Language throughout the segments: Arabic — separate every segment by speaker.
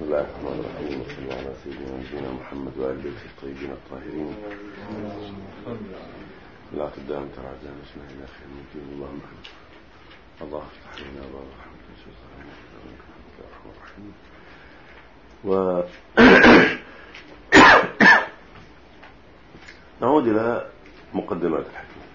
Speaker 1: الله الرحمن الرحيم، وصلى الله على سيدنا ونبينا محمد وآل بيته الطيبين الطاهرين. لا قدام ترى عدنا اسمه إلى خير من دين اللهم الله افتح لنا باب رحمتك الرحمن الرحيم. نعود إلى مقدمات الحكمة.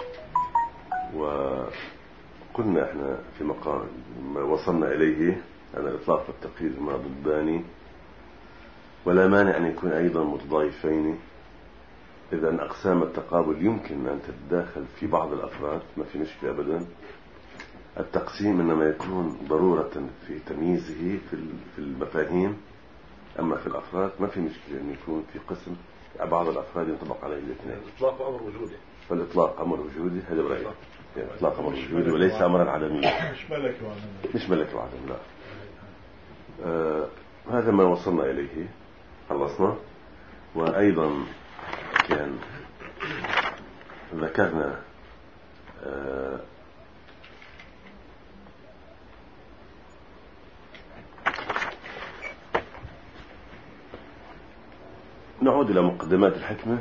Speaker 1: وقلنا احنا في مقام ما وصلنا إليه أن الإطلاق والتقييد هما ضدان، ولا مانع أن يكون أيضا متضايفين، إذا أن أقسام التقابل يمكن أن تتداخل في بعض الأفراد، ما في مشكلة أبدا. التقسيم إنما يكون ضرورة في تمييزه في المفاهيم، أما في الأفراد ما في مشكلة أن يكون في قسم بعض الأفراد ينطبق عليه الاثنين.
Speaker 2: الإطلاق أمر وجودي،
Speaker 1: فالإطلاق أمر وجودي، هذا برأيي. إطلاق أمر وجودي وليس أمرا عدميا، مش ملكي وعدم، لا. هذا ما وصلنا إليه، خلصنا. وأيضا كان ذكرنا نعود إلى مقدمات الحكمة،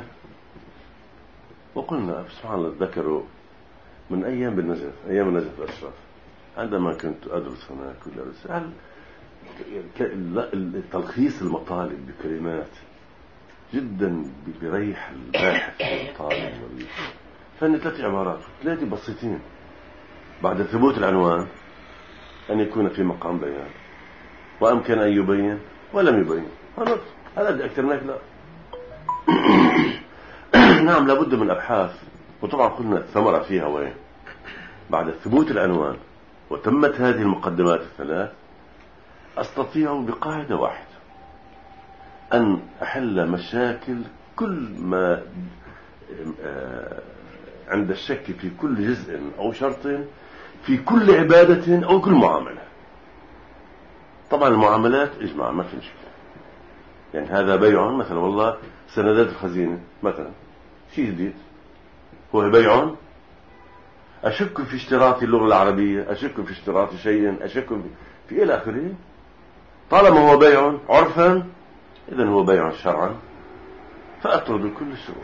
Speaker 1: وقلنا سبحان الله ذكروا من أيام بالنجف، أيام النجف الأشرف، عندما كنت أدرس هناك وأدرس تلخيص المطالب بكلمات جدا بريح الباحث والطالب، فإن 3 عبارات 3 بسيطين بعد ثبوت العنوان: أن يكون في مقام بيان، وأمكن أن يبين ولم يبين. هذا بدي أكثر منك؟ لا. نعم، لابد من أبحاث، وطبعا قلنا الثمرة فيها وين؟ بعد ثبوت العنوان وتمت هذه المقدمات الثلاث، أستطيع بقاعدة واحدة أن أحل مشاكل كل ما عند الشك في كل جزء أو شرط في كل عبادة أو كل معاملة. طبعا المعاملات إجماع ما في مشكلة، يعني هذا بيع مثلا، والله سندات الخزينة مثلا شيء جديد، هو بيع. أشك في اشتراط اللغة العربية، أشك في اشتراط شيء، أشك في إلى آخره. طالما هو بيع عرفا إذن هو بيع شرعا، فأطرد كل الشروط.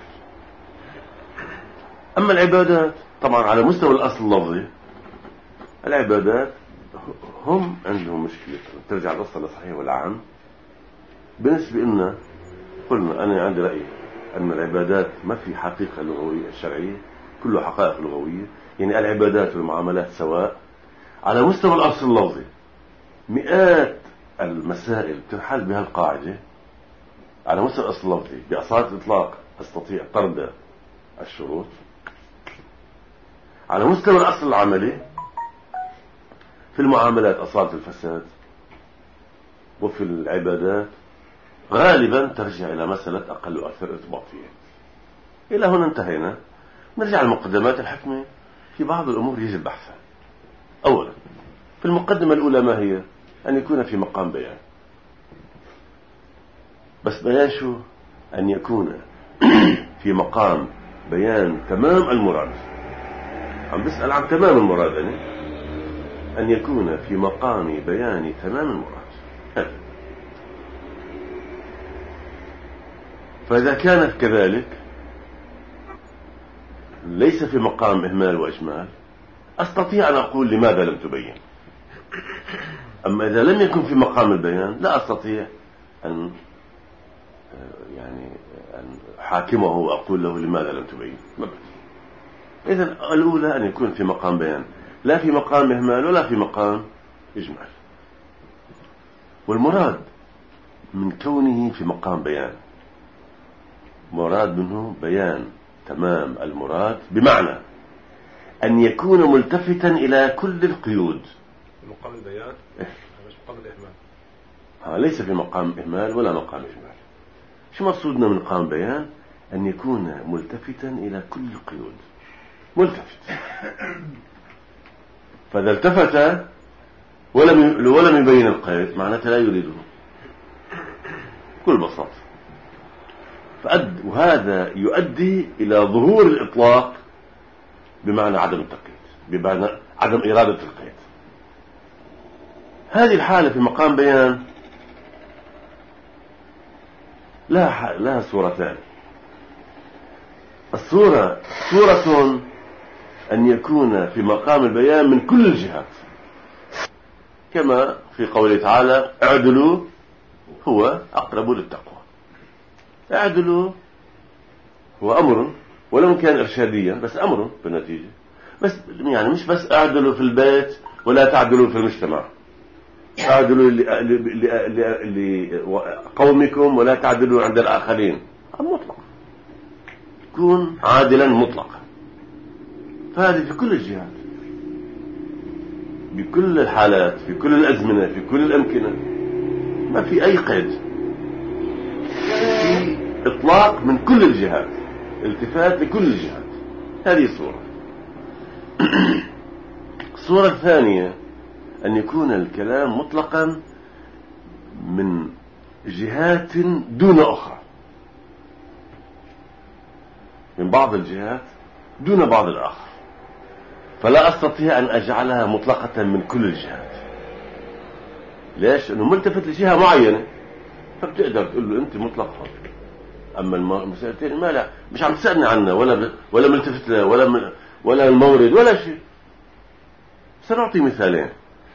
Speaker 1: أما العبادات طبعا على مستوى الأصل اللفظي، العبادات هم عندهم مشكلة، ترجع الأصل الصحيح والعام. بالنسبة لنا قلنا أنا عندي رأي أن العبادات ما في حقيقة لغوية الشرعية، كله حقائق لغوية، يعني العبادات والمعاملات سواء. على مستوى الأصل اللفظي مئات المسائل تنحل بها القاعدة. على مستوى الأصل اللفظي بأصالة الإطلاق أستطيع طرد الشروط. على مستوى الأصل العملي في المعاملات أصالة الفساد، وفي العبادات غالبا ترجع إلى مسألة أقل وأكثر ارتباط فيها. إلى هنا انتهينا. نرجع لمقدمات الحكمة. في بعض الأمور يجب بحثها. أولا في المقدمة الأولى ما هي؟ أن يكون في مقام بيان. بس بيان شو؟ أن يكون في مقام بيان تمام المراد. عم بسأل عن تمام المراد، يعني أن يكون في مقام بيان تمام المراد. فإذا كانت كذلك ليس في مقام إهمال وإجمال، أستطيع أن أقول لماذا لم تبين. أما إذا لم يكن في مقام البيان لا أستطيع أن حاكمه وأقول له لماذا لم تبين. إذن الأولى أن يكون في مقام بيان، لا في مقام إهمال ولا في مقام إجمال. والمراد من كونه في مقام بيان، مراد منه بيان تمام المراد، بمعنى أن يكون ملتفتا إلى كل القيود.
Speaker 2: مقام البيان مش مقام الإهمال.
Speaker 1: ليس في مقام إهمال ولا مقام إجمال. شو مقصودنا من مقام بيان؟ أن يكون ملتفتا إلى كل القيود، ملتفت. فإذا التفت ولم يبين القيد معناته لا يريده بكل بساطة. وهذا يؤدي إلى ظهور الإطلاق بمعنى عدم التقييد، بمعنى عدم إرادة القيد. هذه الحالة في مقام بيان لها صورتان. الصورة صورة أن يكون في مقام البيان من كل الجهات، كما في قوله تعالى اعدلوا هو أقرب للتقوى. اعدلوا هو أمر ولو كان إرشاديا، بس أمر بالنتيجة، بس يعني مش بس اعدلوا في البيت ولا تعدلوا في المجتمع، اعدلوا لقومكم ولا تعدلوا عند الآخرين، مطلق، كون عادلا مطلقا. فهذه في كل الجهات، بكل الحالات، في كل الأزمنة، في كل الأمكنة، ما في أي قيد، في إطلاق من كل الجهات، التفات لكل الجهات. هذه صورة. الصورة الثانية أن يكون الكلام مطلقا من جهات دون أخرى، من بعض الجهات دون بعض الآخر، فلا أستطيع أن أجعلها مطلقة من كل الجهات. ليش؟ أنه ملتفت لجهة معينة، فبتقدر تقول له أنت مطلق حر. أما المسألتين ما لا، مش عم تسألني عنها ولا ملتفت لها ولا المورد ولا شيء. سنعطي مثالين.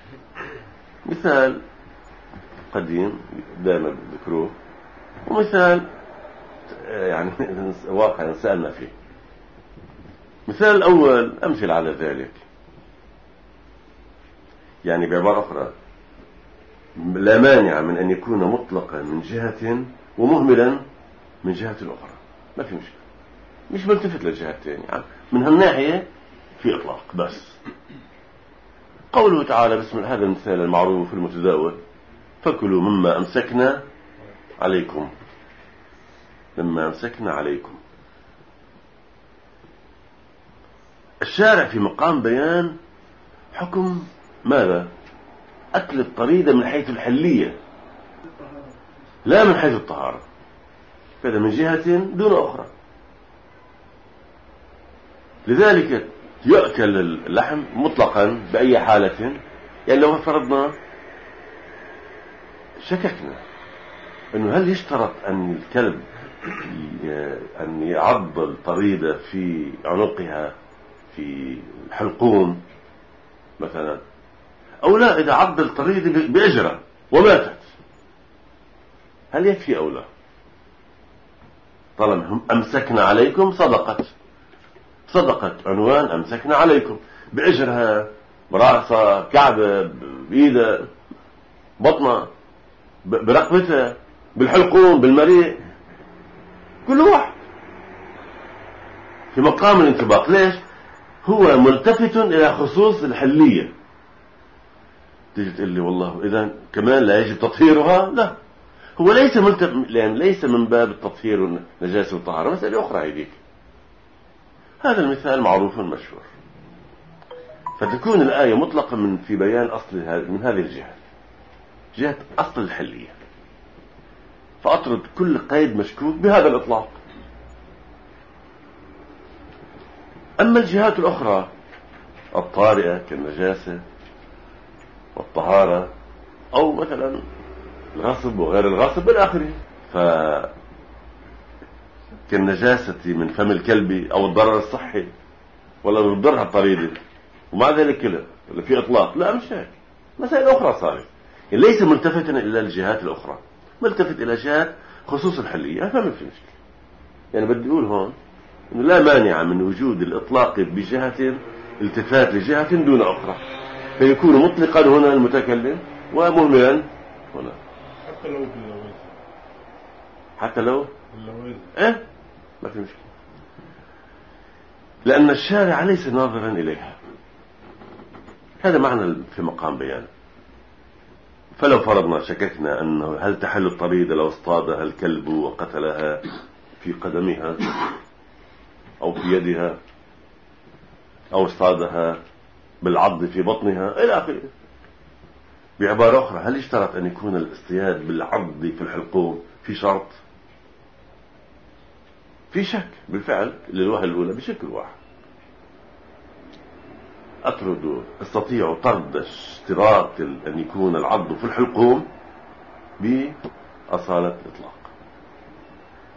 Speaker 1: مثال قديم دائما بذكروه، ومثال يعني واقع سألنا فيه. مثال الأول أمثل على ذلك، يعني بعبارة أخرى لا مانع من أن يكون مطلقا من جهة ومهملا من جهة أخرى، ما في مشكلة، مش ملتفت للجهتين، يعني من هالناحية في إطلاق. بس قوله تعالى بسم هذا المثال المعروف في المتداول، فكلوا مما أمسكنا عليكم، مما أمسكنا عليكم. الشارع في مقام بيان حكم ماذا؟ أكل الطريدة من حيث الحلية لا من حيث الطهارة، هذا من جهة دون أخرى. لذلك يؤكل اللحم مطلقا بأي حالة. يعني لو فرضنا شككنا أنه هل يشترط أن الكلب أن يعض الطريدة في عنقها في الحلقوم مثلا، أو لا، إذا عض الطريدة بأجرة وماتت هل يكفي أو لا؟ طالما أمسكنا عليكم صدقت عنوان أمسكنا عليكم، بأجرها، برأسها، بكعبة، بإيدها، بطنها، برقبتها، بالحلقوم، بالمريء، كل واحد في مقام الانطباق. ليش؟ هو ملتفت إلى خصوص الحلية. تيجي تقول لي والله إذا كمان لا يجب تطهيرها؟ لا، هو ليس من باب التطهير والنجاسة والطهارة، مسألة أخرى هذيك. هذا المثال معروف مشهور. فتكون الآية مطلقة في بيان أصل من هذه الجهة، جهة أصل الحلية، فأطرد كل قيد مشكوك بهذا الإطلاق. أما الجهات الأخرى الطارئة كالنجاسة والطهارة، أو مثلا الغصب وغير الغصب بالآخر، كالنجاسة من فم الكلب أو الضرر الصحي ولا بضرها الطريدة، ومع ذلك كله في إطلاق، لا مش هيك، مسائل أخرى صارت. يعني ليس ملتفتا إلى الجهات الأخرى، ملتفت إلى جهات خصوص الحلية، فما في مشكلة. يعني بدي أقول هون إنه لا مانع من وجود الإطلاق بجهة، التفات لجهة دون أخرى، فيكون مطلقا هنا المتكلم ومهملا هنا. حتى لو إيه ما في مشكلة، لأن الشارع ليس ناظرا إليها. هذا معنى في مقام بيان. فلو فرضنا شككنا أنه هل تحل الطريدة لو اصطادها الكلب وقتلها في قدمها أو في يدها، أو اصطادها بالعض في بطنها إلى آخره. بعبارة أخرى، هل يشترط أن يكون الاصطياد بالعض في الحلقوم؟ في شرط؟ في شك بالفعل للوهلة الأولى بشكل واحد. استطيع طرد اشتراط أن يكون العض في الحلقوم بأصالة الإطلاق.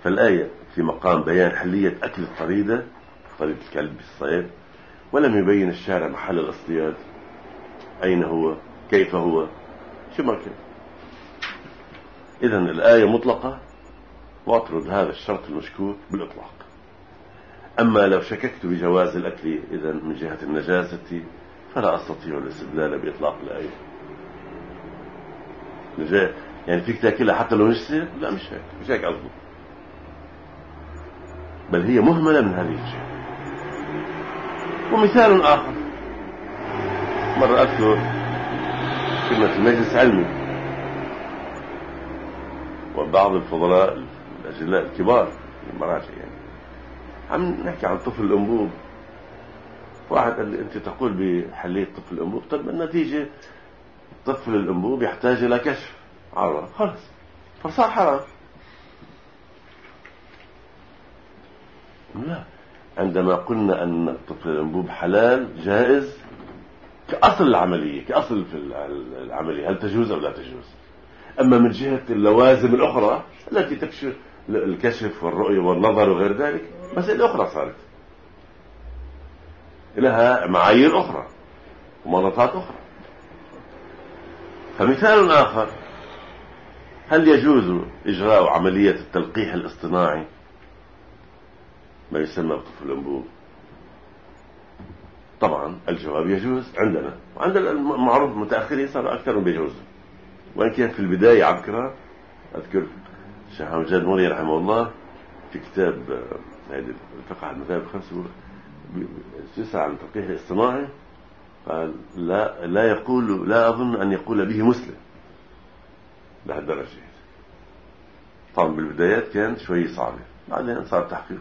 Speaker 1: فالآية في مقام بيان حلية أكل الطريدة، طريدة الكلب بالصيد، ولم يبين الشارع محل الاصطياد، أين هو، كيف هو، شو ما كان. إذن الآية مطلقة، واطرد هذا الشرط المشكوك بالإطلاق. أما لو شككت بجواز الأكل إذن من جهة النجاسة فلا أستطيع الاستدلال بإطلاق الآية. يعني فيك تأكلها حتى لو نجسة؟ لا، مش هيك قصدي، بل هي مهملة من هذه الجهة. ومثال آخر، مرة أذكر كنا في مجلس علمي وبعض الفضلاء الأجلاء الكبار المراجع يعني عم نحكي عن طفل الأنبوب. واحد قال لي أنت تقول بحلية طفل الأنبوب، طب النتيجة طفل الأنبوب يحتاج إلى كشف عورة، خلص فصار حرام. لا، عندما قلنا أن طفل الأنبوب حلال جائز كأصل العملية، كأصل في العملية، هل تجوز أو لا تجوز. أما من جهة اللوازم الأخرى التي تكشف الكشف والرؤية والنظر وغير ذلك مسألة أخرى صارت لها معايير أخرى ومناطات أخرى. فمثال آخر، هل يجوز إجراء عملية التلقيح الاصطناعي ما يسمى بطفل الأنبوب؟ طبعا الجواب يجوز عندنا، وعند المعروف متأخرين صار أكثر من بيجوز، وإن كان في البداية عبكرة. أذكر الشيخ محمد مري رحمه الله في كتاب الفقه على المذاهب الخمسة يسأل عن التلقيح الاصطناعي قال لا أظن أن يقول به مسلم لهالدرجة. طبعا بالبدايات كان شوي صعبة، بعدين صار تحقيق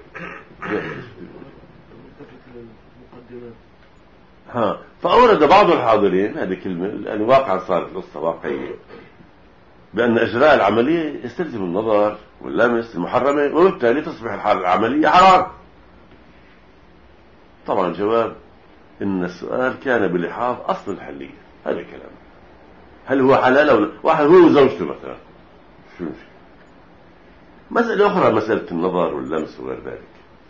Speaker 1: فأورد بعض الحاضرين هذه كلمة لأن واقعا صارت قصة واقعية بأن إجراء العملية يستلزم النظر واللمس المحرمة، وبالتالي تصبح العملية حرام. طبعا الجواب إن السؤال كان بلحاظ أصل الحلية. هذا الكلام هل هو حلال أو لا؟ واحد هو وزوجته مثلا، شو مسألة أخرى، مسألة النظر واللمس وغير ذلك.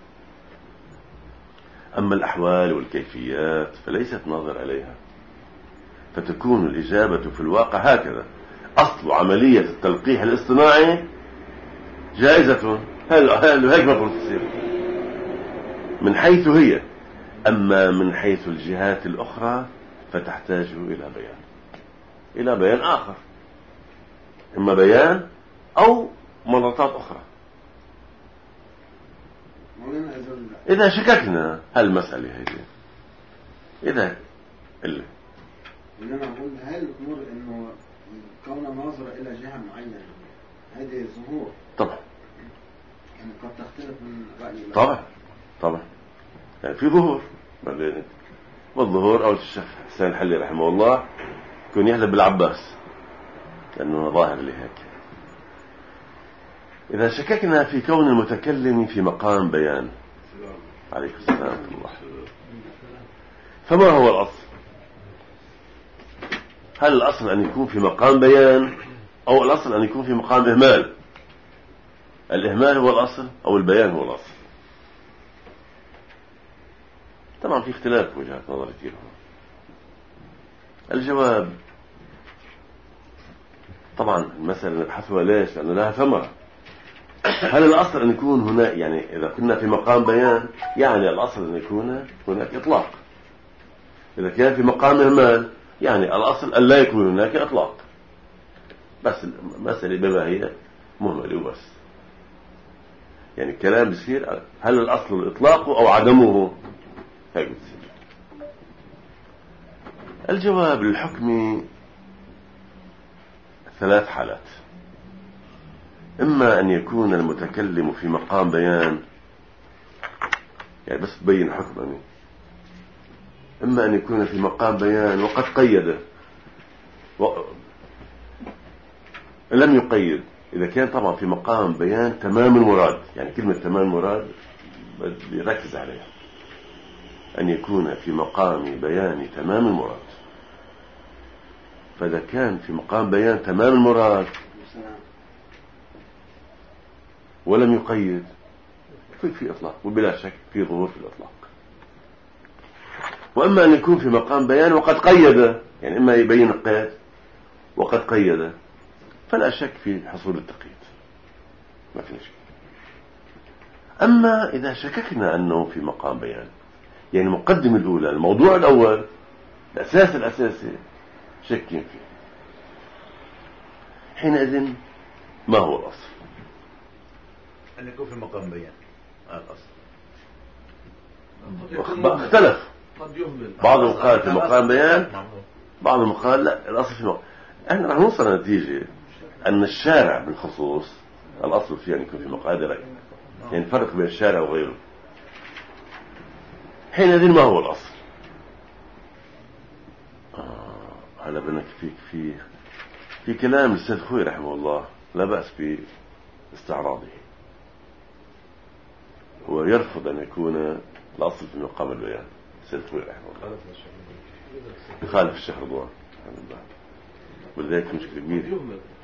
Speaker 1: أما الأحوال والكيفيات فليست ناظر عليها، فتكون الإجابة في الواقع هكذا: أصل عملية التلقيح الاصطناعي جائزة، هيك ما قلت تصير من حيث هي، أما من حيث الجهات الأخرى فتحتاج إلى بيان آخر، إما بيان أو مناطات أخرى. إذا شككنا هالمسألة هذه، إذا
Speaker 3: إنما أقول هل الأمور إنه كون ناظرة إلى جهة معينة هذه ظهور
Speaker 1: طبعا،
Speaker 3: يعني قد تختلف من رأي
Speaker 1: طبعا يعني في ظهور، والظهور أول الشيخ حسين الحلي رحمه الله كان يحلب بالعباس لأنه ظاهر لهيك. إذا شككنا في كون المتكلم في مقام بيان، عليكم السلام ورحمة الله، فما هو الأصل؟ هل الأصل أن يكون في مقام بيان أو الأصل أن يكون في مقام إهمال؟ الإهمال هو الأصل أو البيان هو الأصل؟ طبعا في اختلاف وجهات نظر كثيرة. الجواب طبعا المسألة نبحثها ليش؟ لأن لها ثمرة. هل الأصل أن يكون هنا، يعني إذا كنا في مقام بيان يعني الأصل أن يكون هناك إطلاق، إذا كان في مقام إهمال يعني الأصل أن لا يكون هناك إطلاق، بس المسألة بما هي مهملة وبس. يعني الكلام بصير هل الأصل الإطلاق أو عدمه؟ هيك بتصير. الجواب للحكم 3 حالات: إما أن يكون المتكلم في مقام بيان، يعني بس تبين حكمه، إما أن يكون في مقام بيان وقد قيده لم يقيد. إذا كان طبعا في مقام بيان تمام المراد، يعني كلمة تمام المراد يركز عليها، أن يكون في مقام بيان تمام المراد. فإذا كان في مقام بيان تمام المراد ولم يقيد في إطلاق، وبلا شك في ظهور في الإطلاق. وأما أن يكون في مقام بيان وقد قيد، يعني إما يبين القيد وقد قيد، فلا شك في حصول التقييد، ما في شك. أما إذا شككنا أنه في مقام بيان، يعني المقدمة الأولى، الموضوع الأول، الأساس الأساسي شكين فيه، حينئذ ما هو الأصل؟
Speaker 4: أن يكون في مقام بيان الأصل.
Speaker 1: اختلف،
Speaker 2: قد يهمل،
Speaker 1: بعضهم قال في مقام بيان، بعضهم قال لا، الأصل في مقام. احنا رح نوصل لنتيجة أن الشارع بالخصوص الأصل فيه أن يكون في مقام بيان، يعني فرق بين الشارع وغيره. حينئذ ما هو الأصل؟ هلا بدنا في كلام السيد خوي رحمه الله لا بأس باستعراضه. هو يرفض أن يكون الأصل في مقام البيان، السيد خوي رحمه الله يخالف الشيخ رضوان، ولذلك مشكلة كبيرة.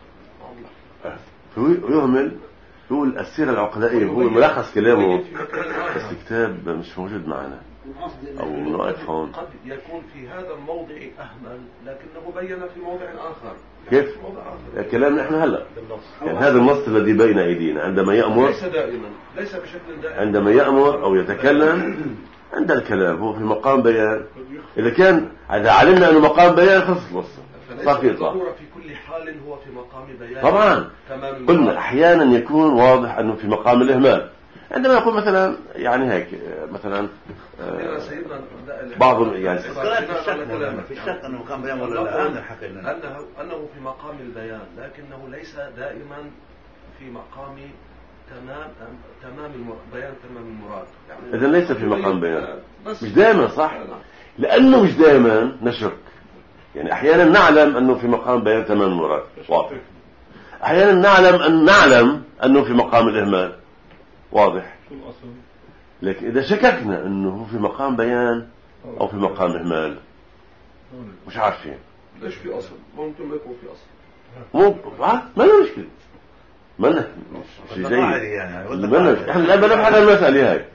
Speaker 1: هو يهمل، هو السيرة العقلائية، هو ملخص كلامه، بس الكتاب مش موجود معنا أو نقف هون.
Speaker 2: قد يكون في هذا الموضع أهمل لكنه بين في موضع آخر.
Speaker 1: كيف؟ كلامنا احنا هلا، يعني هذا النص الذي بين أيدينا عندما يأمر،
Speaker 2: ليس دائما، ليس بشكل دائم،
Speaker 1: عندما يأمر أو يتكلم عند الكلام هو في مقام بيان. إذا علمنا أنه مقام بيان خلص الوصف، صار في إطلاق.
Speaker 2: في كل حال هو في مقام بيان.
Speaker 1: طبعا قلنا أحيانا يكون واضح أنه في مقام الإهمال، عندما يقول مثلا يعني هيك مثلا بعض يعني
Speaker 4: في الشك أنه مقام بيان ولا لا،
Speaker 2: أنه في مقام البيان لكنه ليس دائما في مقام تمام بيان تمام المراد، يعني
Speaker 1: إذن ليس في مقام بيان، مش دائما، صح؟ لأنه مش دائما نشك، يعني أحيانا نعلم أنه في مقام بيان تمام المراد واضح، أحيانا نعلم أنه في مقام الإهمال واضح، لكن إذا شككنا أنه في مقام بيان أو في مقام إهمال مش عارفين.
Speaker 2: ليش في أصل؟ ممكن ما يكون في أصل،
Speaker 1: ما له مشكلة، ما له شيء جيد، احنا لا بنبحث عن المسألة هاي.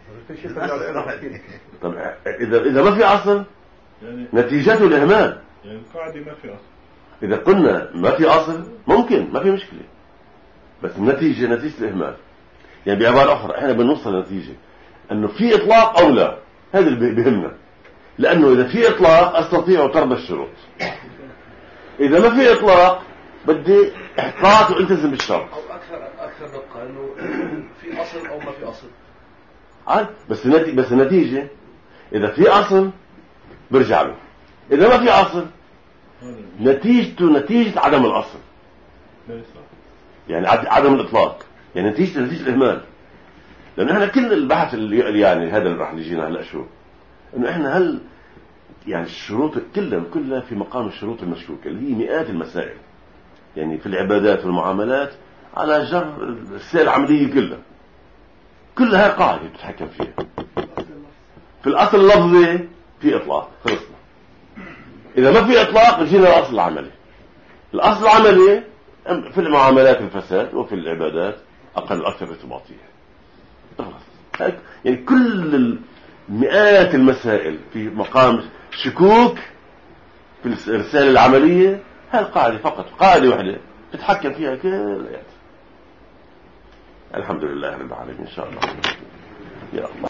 Speaker 1: طب إذا ما في أصل نتيجته الإهمال،
Speaker 5: يعني القاعدة ما في أصل.
Speaker 1: إذا قلنا ما في أصل ممكن ما في مشكلة، بس نتيجة الإهمال. يعني بعبارة أخرى احنا بنوصل لنتيجة أنه في إطلاق أو لا، هذا اللي بيهمنا، لأنه إذا في إطلاق أستطيع طرد الشروط، إذا ما في إطلاق بدي إحقاق وإلتزم بالشرط،
Speaker 2: أو أكثر دقة أنه في أصل أو ما في أصل.
Speaker 1: بس النتيجة إذا في أصل برجع له، إذا ما في أصل نتيجته نتيجة عدم الأصل، يعني عدم الإطلاق، يعني نتيجة الإهمال. لأن إحنا كل البحث اللي يعني هذا اللي راح يجينا هلا شو إنه إحنا هل يعني الشروط كلها في مقام الشروط المشكوكة اللي هي مئات المسائل، يعني في العبادات والمعاملات على جر السائل العملية كلها قاعدة تتحكم فيها. في الأصل اللفظي في إطلاق، خلصنا. إذا ما في إطلاق جينا الأصل العملي. الأصل العملي في المعاملات الفساد، وفي العبادات أقل أكثر ارتباطية. يعني كل مئات المسائل في مقام شكوك في الرسالة العملية، هاي القاعدة فقط، قاعدة واحدة تتحكم فيها كل الآيات. الحمد لله رب العالمين، إن شاء الله. يا الله.